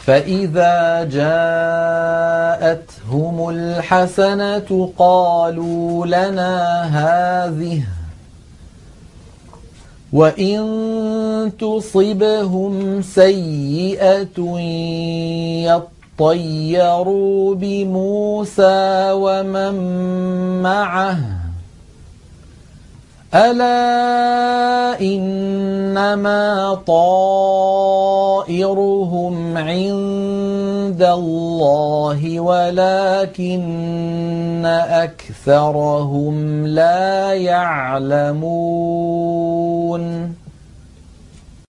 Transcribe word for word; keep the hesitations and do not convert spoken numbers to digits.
فإذا جاءتهم الحسنة قالوا لنا هذه وإن تصبهم سيئة يطيروا بموسى ومن معه ألا إنما طائرهم عند الله ولكن أكثرهم لا يعلمون